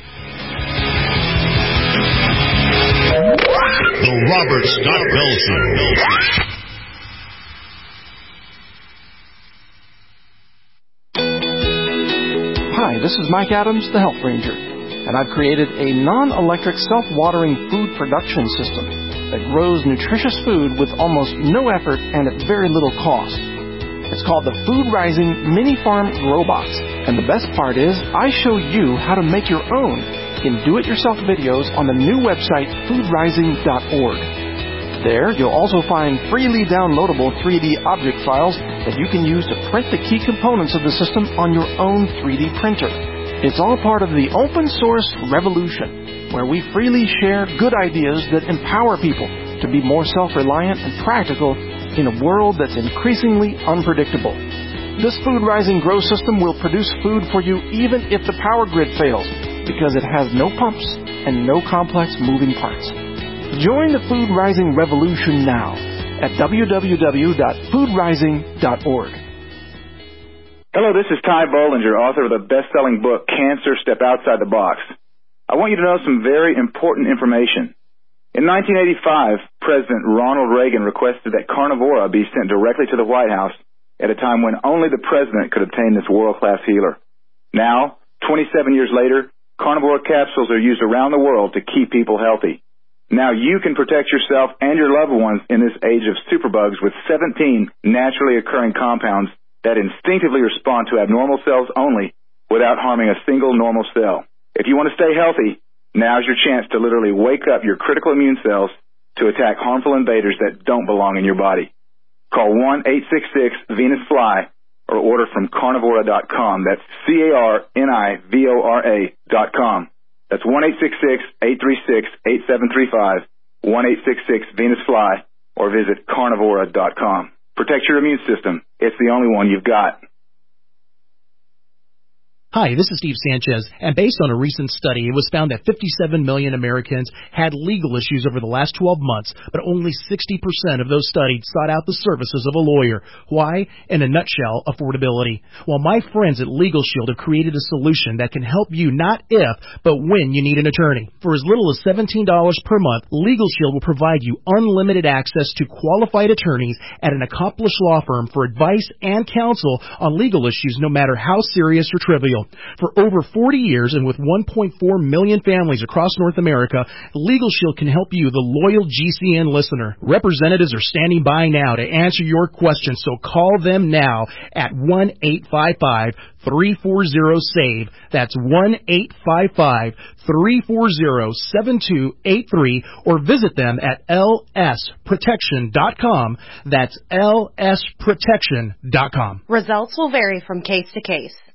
The Robert Scott Bell Show. Hi, this is Mike Adams, the Health Ranger, and I've created a non-electric self-watering food production system that grows nutritious food with almost no effort and at very little cost. It's called the Food Rising Mini Farm Grow Box, and the best part is I show you how to make your own in do-it-yourself videos on the new website food rising dot org. There, you'll also find freely downloadable three D object files that you can use to print the key components of the system on your own three D printer. It's all part of the open source revolution, where we freely share good ideas that empower people to be more self-reliant and practical in a world that's increasingly unpredictable. This Food Rising Grow system will produce food for you even if the power grid fails, because it has no pumps and no complex moving parts. Join the Food Rising revolution now at w w w dot food rising dot org. Hello, this is Ty Bollinger, author of the best-selling book, Cancer, Step Outside the Box. I want you to know some very important information. In nineteen eighty-five, President Ronald Reagan requested that Carnivora be sent directly to the White House at a time when only the president could obtain this world-class healer. Now, twenty-seven years later, Carnivora capsules are used around the world to keep people healthy. Now you can protect yourself and your loved ones in this age of superbugs with seventeen naturally occurring compounds that instinctively respond to abnormal cells only without harming a single normal cell. If you want to stay healthy, now's your chance to literally wake up your critical immune cells to attack harmful invaders that don't belong in your body. Call one eight six six Venus Fly or order from carnivora dot com. That's C A R N I V O R A dot com. That's one eight six six, eight three six, eight seven three five, one eight six six Venus Fly, or visit carnivora dot com. Protect your immune system. It's the only one you've got. Hi, this is Steve Sanchez, and based on a recent study, it was found that fifty-seven million Americans had legal issues over the last twelve months, but only sixty percent of those studied sought out the services of a lawyer. Why? In a nutshell, affordability. Well, my friends at Legal Shield have created a solution that can help you not if, but when you need an attorney. For as little as seventeen dollars per month, Legal Shield will provide you unlimited access to qualified attorneys at an accomplished law firm for advice and counsel on legal issues, no matter how serious or trivial. For over forty years and with one point four million families across North America, Legal Shield can help you, the loyal G C N listener. Representatives are standing by now to answer your questions, so call them now at one eight five five, three four zero, S A V E. That's one eight five five, three four zero, seven two eight three, or visit them at L S protection dot com. That's L S protection dot com. Results will vary from case to case.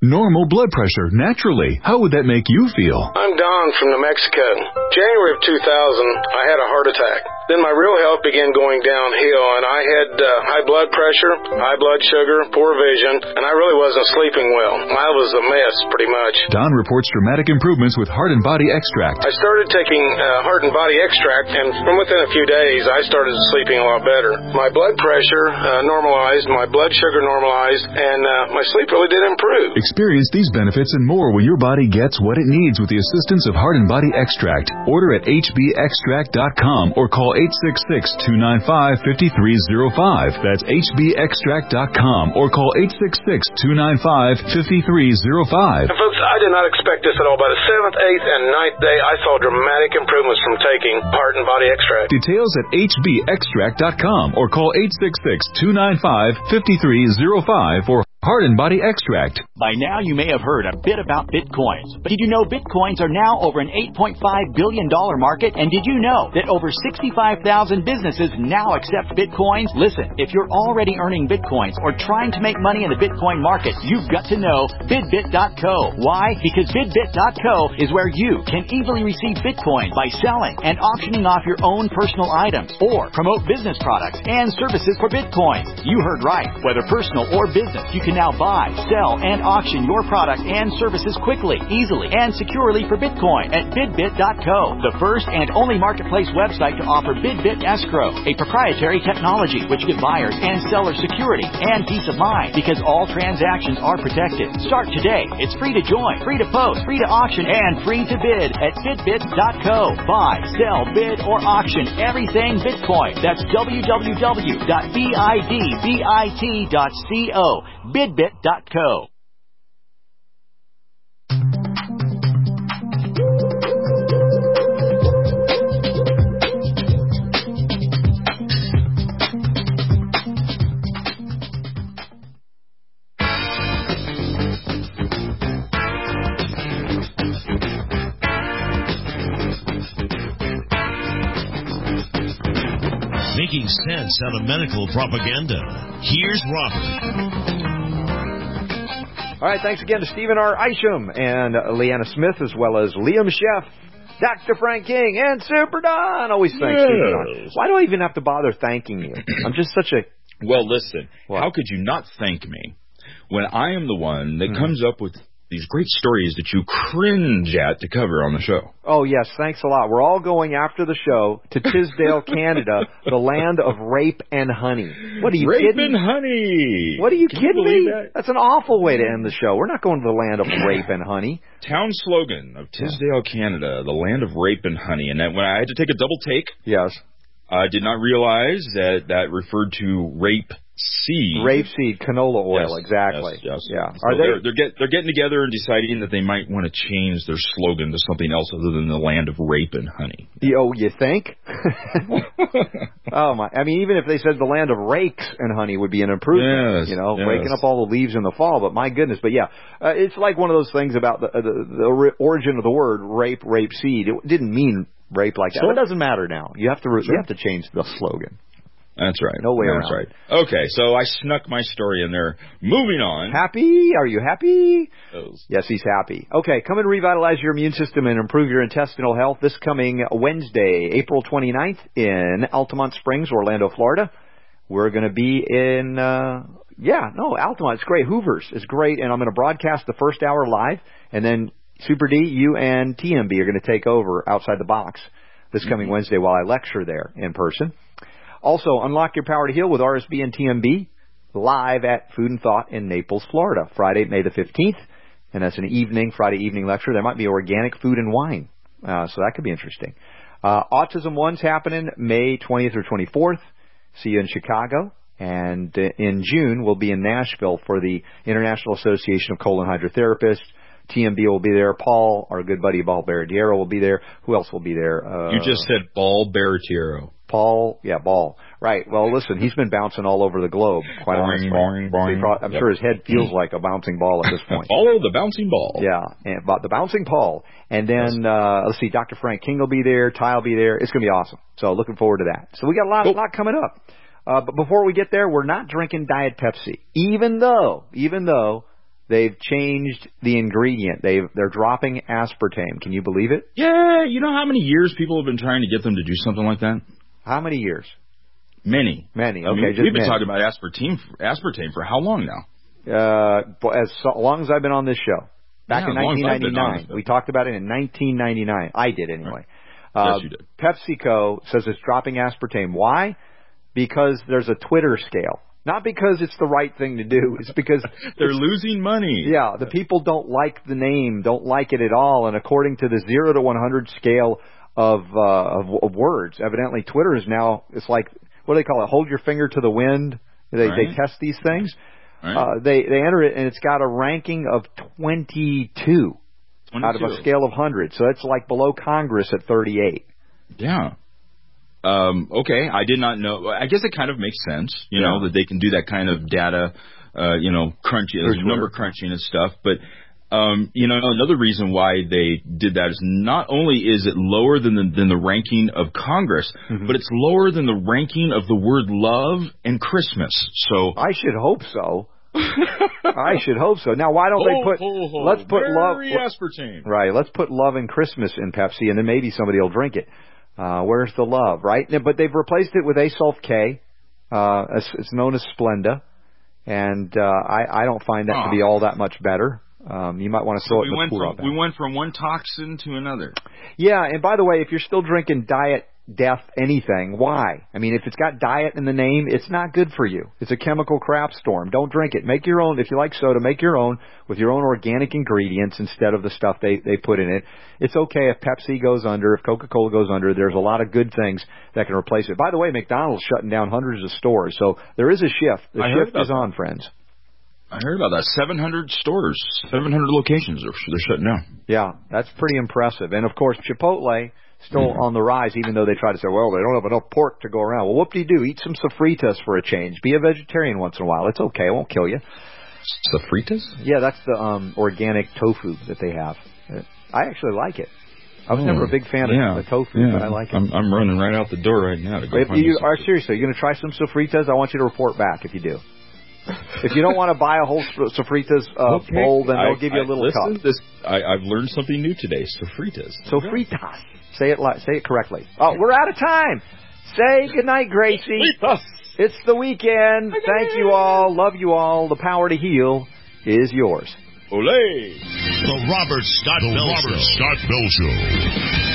Normal blood pressure, naturally. How would that make you feel? I'm Don from New Mexico. January of two thousand, I had a heart attack. Then my real health began going downhill, and I had uh, high blood pressure, high blood sugar, poor vision, and I really wasn't sleeping well. I was a mess, pretty much. Don reports dramatic improvements with Heart and Body Extract. I started taking uh, Heart and Body Extract, and from within a few days, I started sleeping a lot better. My blood pressure uh, normalized, my blood sugar normalized, and uh, my sleep really did improve. Experience these benefits and more when your body gets what it needs with the assistance of Heart and Body Extract. Order at H B extract dot com or call eight six six, two nine five, five three zero five. That's H B extract dot com or call eight six six, two nine five, five three zero five. And folks, I did not expect this at all. By the seventh, eighth, and ninth day, I saw dramatic improvements from taking Heart and Body Extract. Details at H B extract dot com or call eight six six, two nine five, five three zero five for Heart and Body Extract. By now, you may have heard a bit about Bitcoins. But did you know Bitcoins are now over an eight point five billion dollars market? And did you know that over sixty-five thousand businesses now accept Bitcoins? Listen, if you're already earning Bitcoins or trying to make money in the Bitcoin market, you've got to know Bidbit dot co. Why? Because Bidbit dot co is where you can easily receive Bitcoin by selling and auctioning off your own personal items or promote business products and services for Bitcoins. You heard right. Whether personal or business, you can now buy, sell, and auction your product and services quickly, easily, and securely for Bitcoin at Bidbit dot co, the first and only marketplace website to offer Bidbit Escrow, a proprietary technology which gives buyers and sellers security and peace of mind because all transactions are protected. Start today. It's free to join, free to post, free to auction, and free to bid at Bidbit dot co. Buy, sell, bid, or auction everything Bitcoin. That's w w w dot bidbit dot co. Bidbit dot co. Making sense out of medical propaganda. Here's Robert. All right, thanks again to Stephen R. Isham and uh, Leanna Smith, as well as Liam Sheff, Doctor Frank King, and Super Don. Always thanks, yes. Super Don. Why do I even have to bother thanking you? I'm just such a... Well, listen, what? How could you not thank me when I am the one that mm-hmm. comes up with these great stories that you cringe at to cover on the show? Oh, yes, thanks a lot. We're all going after the show to Tisdale, Canada, the land of rape and honey. What are you rape kidding? Rape and honey. What are you Can kidding you me? That? That's an awful way to end the show. We're not going to the land of rape and honey. Town slogan of Tisdale, Canada, the land of rape and honey. And that, when I had to take a double take, yes, I did not realize that that referred to rape seed. Rapeseed canola oil, yes, exactly. Yes, yes. Yeah. So Are they're, they? They're, get, they're getting together and deciding that they might want to change their slogan to something else other than the land of rape and honey. Oh, you think? Oh my! I mean, even if they said the land of rakes and honey would be an improvement. Yes, you know, yes. raking up all the leaves in the fall. But my goodness, but yeah, uh, it's like one of those things about the, the the origin of the word rape, rape seed. It didn't mean rape like that. Sure. But it doesn't matter now. You have to re- sure. you have to change the slogan. That's right. No way That's around. right. Okay, so I snuck my story in there. Moving on. Happy? Are you happy? Those. Yes, he's happy. Okay, come and revitalize your immune system and improve your intestinal health this coming Wednesday, April twenty-ninth in Altamont Springs, Orlando, Florida. We're going to be in, uh, yeah, no, Altamont. It's great. Hoover's is great, and I'm going to broadcast the first hour live, and then Super D, you and T M B are going to take over outside the box this coming mm-hmm. Wednesday while I lecture there in person. Also, Unlock Your Power to Heal with R S B and T M B live at Food and Thought in Naples, Florida, Friday, May the fifteenth. And that's an evening, Friday evening lecture. There might be organic food and wine, uh, so that could be interesting. Uh, Autism One's happening May twentieth or twenty-fourth. See you in Chicago. And uh, in June, we'll be in Nashville for the International Association of Colon Hydrotherapists. T M B will be there. Paul, our good buddy Paul Baratiero, will be there. Who else will be there? Uh, you just said Paul Baratiero. Paul, yeah, Ball. Right. Well, listen, he's been bouncing all over the globe, quite honestly. Boing, boing, boing. I'm yep. sure his head feels like a bouncing ball at this point. Follow the bouncing ball. Yeah, and, but the bouncing Paul. And then, uh, let's see, Doctor Frank King will be there. Ty will be there. It's going to be awesome. So looking forward to that. So we got a lot, cool. lot coming up. Uh, but before we get there, we're not drinking Diet Pepsi, even though, even though They've changed the ingredient. They've, they're dropping aspartame. Can you believe it? Yeah, you know how many years people have been trying to get them to do something like that? How many years? Many. Many, okay. I mean, just we've been many. talking about aspartame, aspartame for how long now? Uh, as so long as I've been on this show. Back Yeah, in as long as nineteen I've been on ninety-nine. this show. We talked about it in nineteen ninety-nine. I did anyway. Right. Uh, Yes, you did. PepsiCo says it's dropping aspartame. Why? Because there's a Twitter scale. Not because it's the right thing to do. It's because they're losing money. Yeah, the people don't like the name, don't like it at all. And according to the zero to one hundred scale of, uh, of, of words, evidently Twitter is now, it's like, what do they call it? Hold your finger to the wind. They, Right. they test these things. Right. Uh, they, they enter it and it's got a ranking of twenty-two out of a scale of one hundred. So it's like below Congress at thirty-eight. Yeah. Um, okay, I did not know. I guess it kind of makes sense, you Yeah. know, that they can do that kind of data, uh, you know, crunching, For sure. number crunching and stuff. But, um, you know, another reason why they did that is not only is it lower than the, than the ranking of Congress, Mm-hmm. but it's lower than the ranking of the word love and Christmas. So I should hope so. I should hope so. Now, why don't Ho, they put? ho, ho. Let's put love. Very aspartame. Right. Let's put love and Christmas in Pepsi, and then maybe somebody will drink it. Uh, where's the love, right? But they've replaced it with Asulf K. Uh, it's, it's known as Splenda, and uh, I, I don't find that Oh. to be all that much better. Um, you might want to So throw it we in the went pool from out there. we went from one toxin to another. Yeah, and by the way, if you're still drinking Diet Death anything, why? I mean, if it's got diet in the name, it's not good for you. It's a chemical crap storm. Don't drink it. Make your own. If you like soda, make your own with your own organic ingredients instead of the stuff they, they put in it. It's okay if Pepsi goes under, if Coca-Cola goes under. There's a lot of good things that can replace it. By the way, McDonald's shutting down hundreds of stores, so there is a shift. The I heard shift about is on, friends. I heard about that. seven hundred stores, seven hundred locations are they're shutting down. Yeah, that's pretty impressive. And, of course, Chipotle still on the rise, even though they try to say, well, they don't have enough pork to go around. Well, whoop-de-doo, eat some sofritas for a change. Be a vegetarian once in a while. It's okay. It won't kill you. Sofritas? Yeah, that's the um, organic tofu that they have. Uh, I actually like it. I was Oh, never a big fan yeah, of the tofu, yeah. but I like it. I'm, I'm running right out the door right now to go If find me you some- are seriously, you're going to try some sofritas, I want you to report back if you do. If you don't want to buy a whole sofritas uh, Okay. bowl, then they'll I- give you a I- little listen, cup. This, I, I've learned something new today. Sofritas. Sofritas. Say it li- say it correctly. Oh, we're out of time. Say goodnight, Gracie. Sofritas. It's the weekend. Thank you all. Love you all. The power to heal is yours. Ole. The Robert Scott the Bell Robert Show. Scott Bell Show.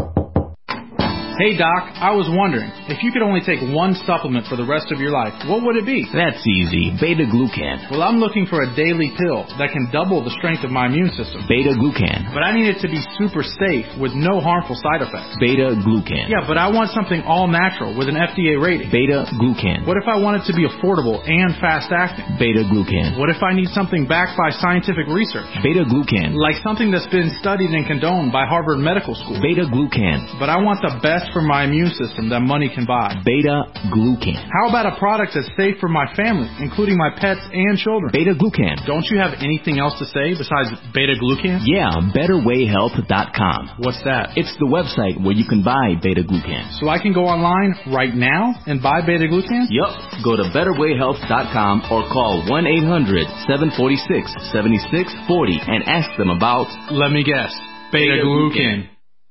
Hey Doc, I was wondering, if you could only take one supplement for the rest of your life, what would it be? That's easy. Beta-glucan. Well, I'm looking for a daily pill that can double the strength of my immune system. Beta-glucan. But I need it to be super safe with no harmful side effects. Beta-glucan. Yeah, but I want something all natural with an F D A rating. Beta-glucan. What if I want it to be affordable and fast-acting? Beta-glucan. What if I need something backed by scientific research? Beta-glucan. Like something that's been studied and condoned by Harvard Medical School. Beta-glucan. But I want the best for my immune system that money can buy. Beta-glucan. How about a product that's safe for my family, including my pets and children? Beta-glucan. Don't you have anything else to say besides beta-glucan? Yeah, better way health dot com. What's that? It's the website where you can buy beta-glucan. So I can go online right now and buy beta-glucan? Yup. Go to better way health dot com or call one eight hundred seven four six seven six four zero and ask them about... Let me guess. Beta-glucan.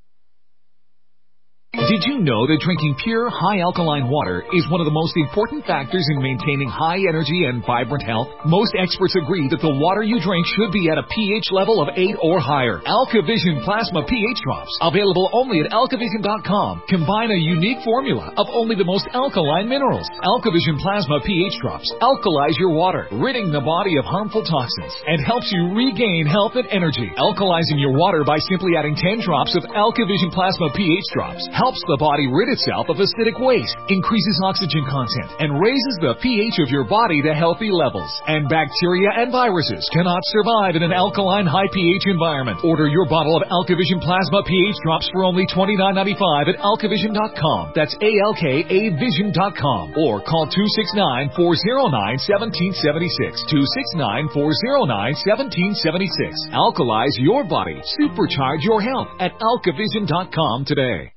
Did you know that drinking pure, high-alkaline water is one of the most important factors in maintaining high energy and vibrant health? Most experts agree that the water you drink should be at a pH level of eight or higher. AlkaVision Plasma pH Drops, available only at alkavision dot com, combine a unique formula of only the most alkaline minerals. AlkaVision Plasma pH Drops alkalize your water, ridding the body of harmful toxins, and helps you regain health and energy. Alkalizing your water by simply adding ten drops of AlkaVision Plasma pH Drops helps the body rid itself of acidic waste, increases oxygen content, and raises the pH of your body to healthy levels. And bacteria and viruses cannot survive in an alkaline high pH environment. Order your bottle of AlkaVision Plasma pH Drops for only twenty-nine ninety-five at alkavision dot com. That's A L K A vision dot com. Or call two six nine, four zero nine, one seven seven six. two six nine, four zero nine, one seven seven six. Alkalize your body. Supercharge your health at alkavision dot com today.